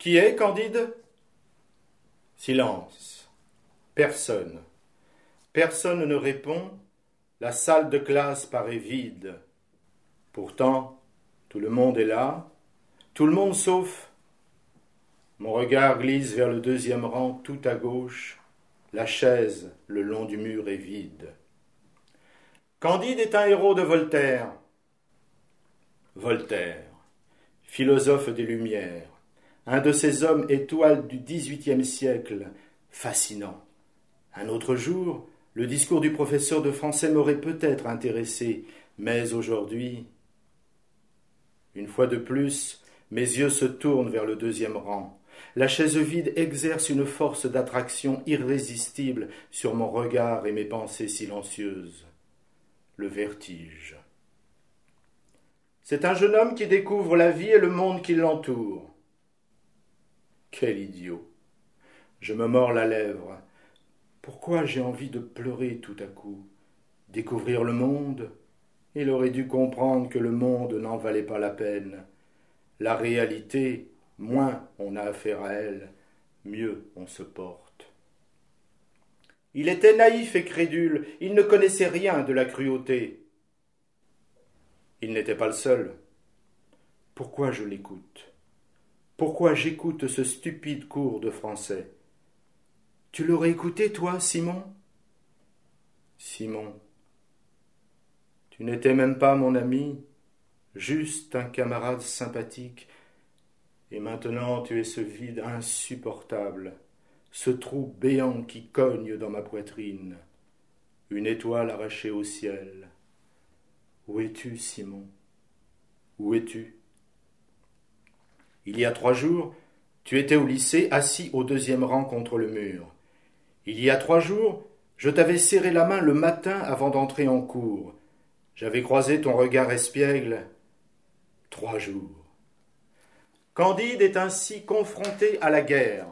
Qui est, Candide? Silence. Personne. Personne ne répond. La salle de classe paraît vide. Pourtant, tout le monde est là. Tout le monde sauf. Mon regard glisse vers le deuxième rang tout à gauche. La chaise le long du mur est vide. Candide est un héros de Voltaire. Voltaire, philosophe des Lumières, un de ces hommes étoiles du XVIIIe siècle, fascinant. Un autre jour, le discours du professeur de français m'aurait peut-être intéressé, mais aujourd'hui, une fois de plus, mes yeux se tournent vers le deuxième rang. La chaise vide exerce une force d'attraction irrésistible sur mon regard et mes pensées silencieuses. Le vertige. C'est un jeune homme qui découvre la vie et le monde qui l'entoure. Quel idiot! Je me mords la lèvre. Pourquoi j'ai envie de pleurer tout à coup? Découvrir le monde? Il aurait dû comprendre que le monde n'en valait pas la peine. La réalité, moins on a affaire à elle, mieux on se porte. Il était naïf et crédule, il ne connaissait rien de la cruauté. Il n'était pas le seul. Pourquoi je l'écoute? Pourquoi j'écoute ce stupide cours de français? Tu l'aurais écouté, toi, Simon? Simon, tu n'étais même pas mon ami, juste un camarade sympathique, et maintenant tu es ce vide insupportable, ce trou béant qui cogne dans ma poitrine, une étoile arrachée au ciel. Où es-tu, Simon? Où es-tu? Il y a 3 jours, tu étais au lycée, assis au deuxième rang contre le mur. Il y a 3 jours, je t'avais serré la main le matin avant d'entrer en cours. J'avais croisé ton regard espiègle. 3 jours. Candide est ainsi confronté à la guerre.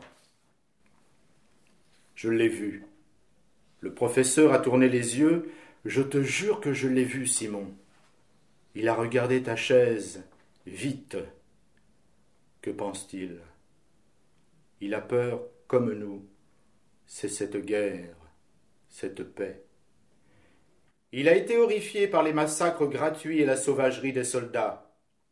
Je l'ai vu. Le professeur a tourné les yeux. Je te jure que je l'ai vu, Simon. Il a regardé ta chaise. Vite. Que pense-t-il? Il a peur comme nous. C'est cette guerre, cette paix. Il a été horrifié par les massacres gratuits et la sauvagerie des soldats.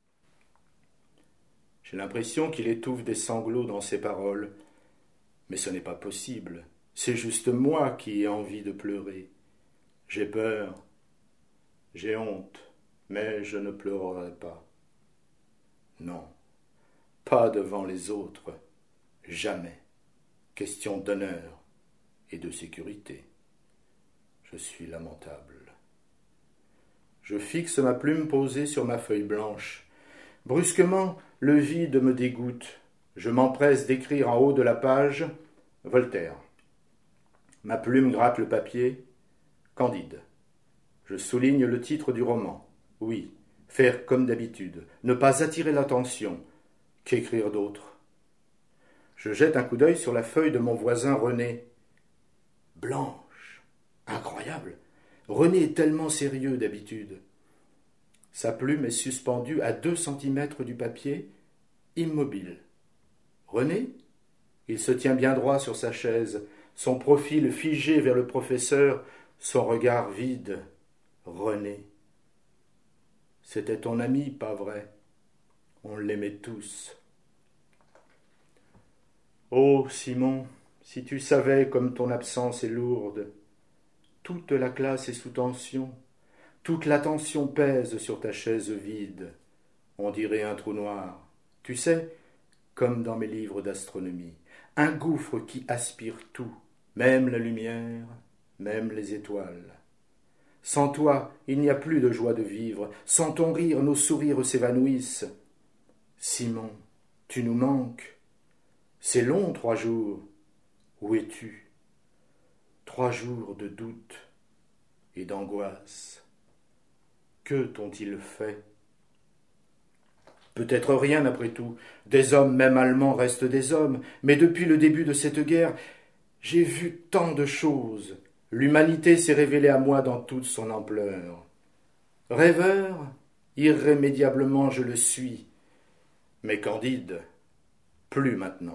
J'ai l'impression qu'il étouffe des sanglots dans ses paroles. Mais ce n'est pas possible. C'est juste moi qui ai envie de pleurer. J'ai peur, j'ai honte, mais je ne pleurerai pas. Non, pas devant les autres, jamais. Question d'honneur et de sécurité. Je suis lamentable. Je fixe ma plume posée sur ma feuille blanche. Brusquement, le vide me dégoûte. Je m'empresse d'écrire en haut de la page « Voltaire ». Ma plume gratte le papier « Candide ». Je souligne le titre du roman. Oui, faire comme d'habitude, ne pas attirer l'attention. Qu'écrire d'autre? Je jette un coup d'œil sur la feuille de mon voisin René. Blanche. Incroyable. René est tellement sérieux d'habitude. Sa plume est suspendue à 2 centimètres du papier, immobile. René? Il se tient bien droit sur sa chaise, son profil figé vers le professeur, son regard vide. René. C'était ton ami, pas vrai? On l'aimait tous. Oh, Simon, si tu savais comme ton absence est lourde. Toute la classe est sous tension. Toute l'attention pèse sur ta chaise vide. On dirait un trou noir. Tu sais, comme dans mes livres d'astronomie, un gouffre qui aspire tout, même la lumière, même les étoiles. Sans toi, il n'y a plus de joie de vivre. Sans ton rire, nos sourires s'évanouissent. Simon, tu nous manques. C'est long, 3 jours. Où es-tu? 3 jours de doute et d'angoisse. Que t'ont-ils fait? Peut-être rien après tout. Des hommes, même allemands, restent des hommes. Mais depuis le début de cette guerre, j'ai vu tant de choses. L'humanité s'est révélée à moi dans toute son ampleur. Rêveur, irrémédiablement je le suis. Mais Candide, plus maintenant.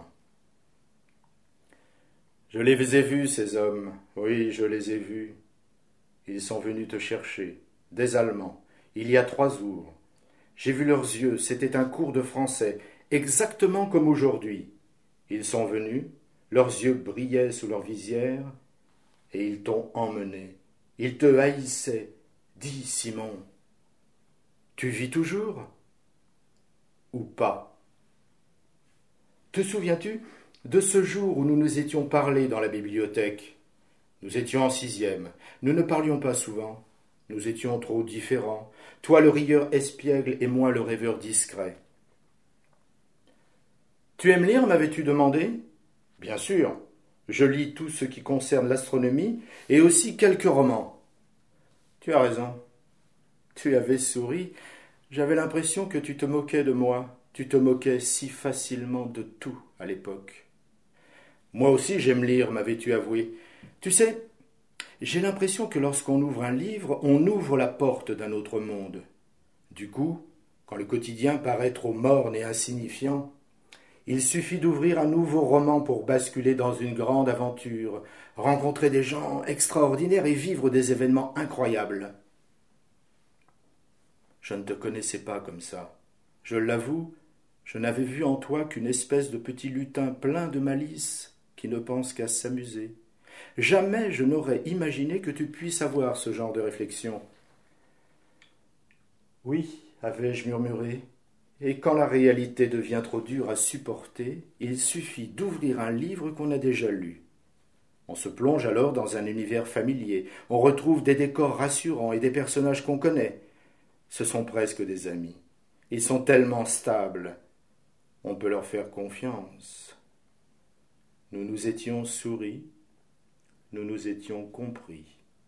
Je les ai vus, ces hommes, oui, je les ai vus. Ils sont venus te chercher, des Allemands, il y a 3 jours. J'ai vu leurs yeux, c'était un cours de français, exactement comme aujourd'hui. Ils sont venus, leurs yeux brillaient sous leur visière, et ils t'ont emmené. Ils te haïssaient. Dis, Simon, tu vis toujours ou pas? Te souviens-tu de ce jour où nous nous étions parlé dans la bibliothèque? Nous étions en 6e. Nous ne parlions pas souvent. Nous étions trop différents. Toi le rieur espiègle et moi le rêveur discret. Tu aimes lire, m'avais-tu demandé? Bien sûr. Je lis tout ce qui concerne l'astronomie et aussi quelques romans. Tu as raison. Tu avais souri. J'avais l'impression que tu te moquais de moi. Tu te moquais si facilement de tout à l'époque. Moi aussi j'aime lire, m'avais-tu avoué. Tu sais, j'ai l'impression que lorsqu'on ouvre un livre, on ouvre la porte d'un autre monde. Du coup, quand le quotidien paraît trop morne et insignifiant, il suffit d'ouvrir un nouveau roman pour basculer dans une grande aventure, rencontrer des gens extraordinaires et vivre des événements incroyables. Je ne te connaissais pas comme ça. Je l'avoue, je n'avais vu en toi qu'une espèce de petit lutin plein de malice qui ne pense qu'à s'amuser. Jamais je n'aurais imaginé que tu puisses avoir ce genre de réflexion. Oui, avais-je murmuré, et quand la réalité devient trop dure à supporter, il suffit d'ouvrir un livre qu'on a déjà lu. On se plonge alors dans un univers familier, on retrouve des décors rassurants et des personnages qu'on connaît. Ce sont presque des amis. Ils sont tellement stables. On peut leur faire confiance. Nous nous étions souris, nous nous étions compris.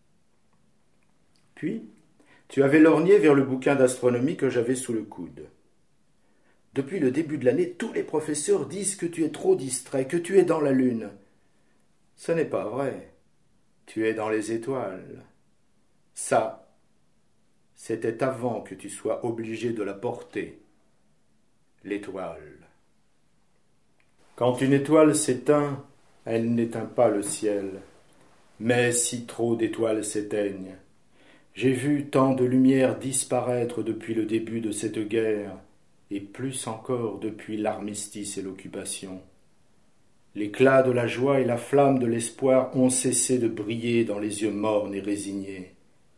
Puis, tu avais lorgné vers le bouquin d'astronomie que j'avais sous le coude. Depuis le début de l'année, tous les professeurs disent que tu es trop distrait, que tu es dans la lune. Ce n'est pas vrai. Tu es dans les étoiles. Ça, c'était avant que tu sois obligé de la porter. L'étoile. Quand une étoile s'éteint, elle n'éteint pas le ciel. Mais si trop d'étoiles s'éteignent, j'ai vu tant de lumière disparaître depuis le début de cette guerre, et plus encore depuis l'armistice et l'occupation. L'éclat de la joie et la flamme de l'espoir ont cessé de briller dans les yeux mornes et résignés.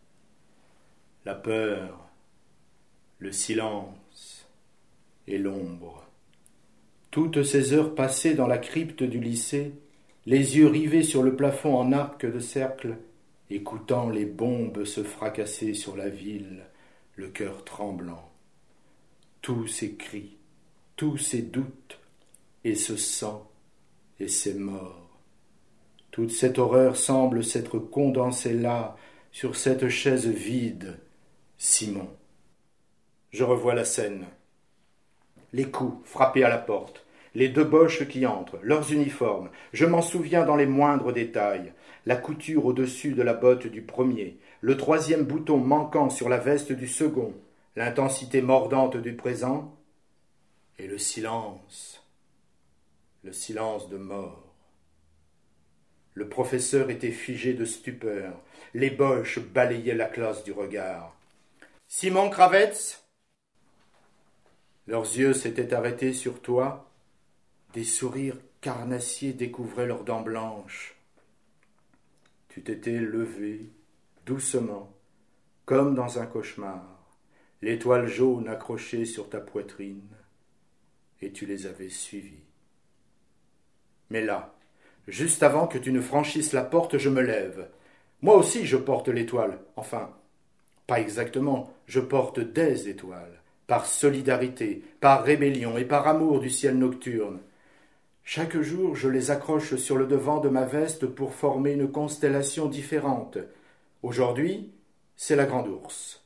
La peur, le silence et l'ombre. Toutes ces heures passées dans la crypte du lycée, les yeux rivés sur le plafond en arc de cercle, écoutant les bombes se fracasser sur la ville, le cœur tremblant. Tous ces cris, tous ces doutes, et ce sang, et ces morts. Toute cette horreur semble s'être condensée là, sur cette chaise vide. Simon. Je revois la scène. Les coups frappés à la porte, les 2 boches qui entrent, leurs uniformes, je m'en souviens dans les moindres détails, la couture au-dessus de la botte du premier, le 3e bouton manquant sur la veste du second, l'intensité mordante du présent, et le silence de mort. Le professeur était figé de stupeur, les boches balayaient la classe du regard. « Simon Kravetz !» Leurs yeux s'étaient arrêtés sur toi, des sourires carnassiers découvraient leurs dents blanches. Tu t'étais levé, doucement, comme dans un cauchemar, l'étoile jaune accrochée sur ta poitrine, et tu les avais suivis. Mais là, juste avant que tu ne franchisses la porte, je me lève. Moi aussi je porte l'étoile, enfin, pas exactement, je porte des étoiles, par solidarité, par rébellion et par amour du ciel nocturne. Chaque jour, je les accroche sur le devant de ma veste pour former une constellation différente. Aujourd'hui, c'est la Grande Ourse.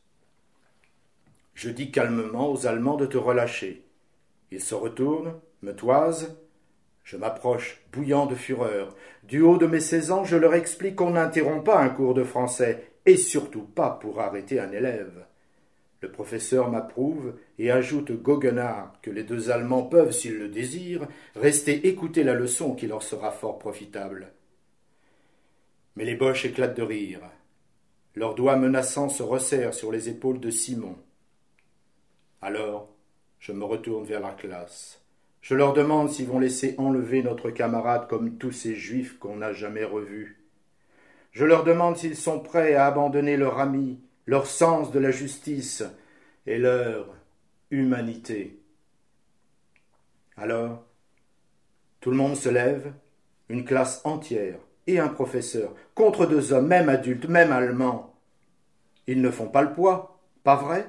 Je dis calmement aux Allemands de te relâcher. Ils se retournent, me toisent. Je m'approche, bouillant de fureur. Du haut de mes 16 ans, je leur explique qu'on n'interrompt pas un cours de français, et surtout pas pour arrêter un élève. Le professeur m'approuve et ajoute goguenard que les deux Allemands peuvent, s'ils le désirent, rester écouter la leçon qui leur sera fort profitable. Mais les Boches éclatent de rire. Leurs doigts menaçants se resserrent sur les épaules de Simon. Alors, je me retourne vers la classe. Je leur demande s'ils vont laisser enlever notre camarade comme tous ces juifs qu'on n'a jamais revus. Je leur demande s'ils sont prêts à abandonner leur ami, leur sens de la justice et leur humanité. Alors, tout le monde se lève, une classe entière et un professeur, contre deux hommes, même adultes, même allemands. Ils ne font pas le poids, pas vrai?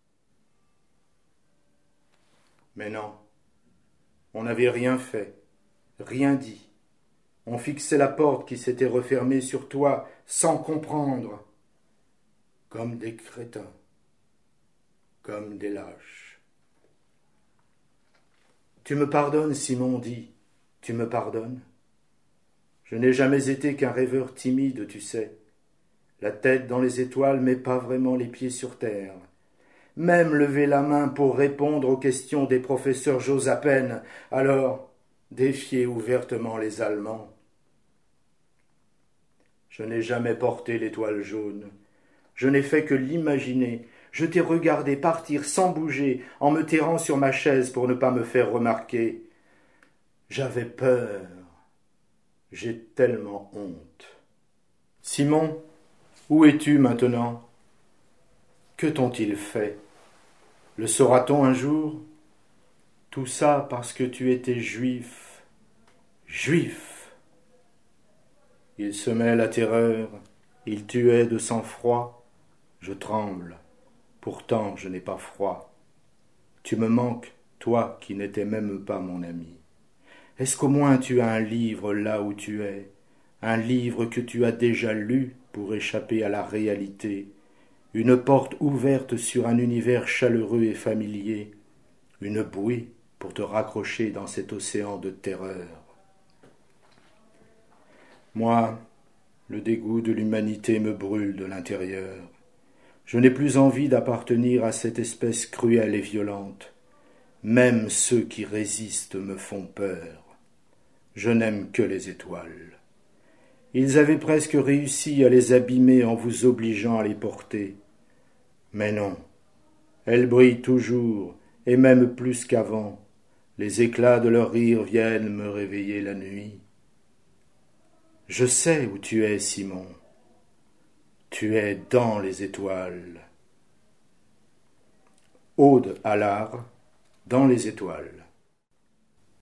Mais non, on n'avait rien fait, rien dit. On fixait la porte qui s'était refermée sur toi sans comprendre. Comme des crétins, comme des lâches. Tu me pardonnes, Simon dit, tu me pardonnes? Je n'ai jamais été qu'un rêveur timide, tu sais. La tête dans les étoiles, mais pas vraiment les pieds sur terre. Même lever la main pour répondre aux questions des professeurs j'ose à peine, alors défier ouvertement les Allemands. Je n'ai jamais porté l'étoile jaune. Je n'ai fait que l'imaginer. Je t'ai regardé partir sans bouger, en me terrant sur ma chaise pour ne pas me faire remarquer. J'avais peur. J'ai tellement honte. Simon, où es-tu maintenant? Que t'ont-ils fait? Le saura-t-on un jour? Tout ça parce que tu étais juif. Juif! Il semait la terreur, il tuait de sang-froid. Je tremble, pourtant je n'ai pas froid. Tu me manques, toi qui n'étais même pas mon ami. Est-ce qu'au moins tu as un livre là où tu es, un livre que tu as déjà lu pour échapper à la réalité, une porte ouverte sur un univers chaleureux et familier, une bouée pour te raccrocher dans cet océan de terreur? Moi, le dégoût de l'humanité me brûle de l'intérieur. Je n'ai plus envie d'appartenir à cette espèce cruelle et violente. Même ceux qui résistent me font peur. Je n'aime que les étoiles. Ils avaient presque réussi à les abîmer en vous obligeant à les porter. Mais non, elles brillent toujours, et même plus qu'avant. Les éclats de leur rire viennent me réveiller la nuit. Je sais où tu es, Simon. Tu es dans les étoiles. Ode à l'art, dans les étoiles.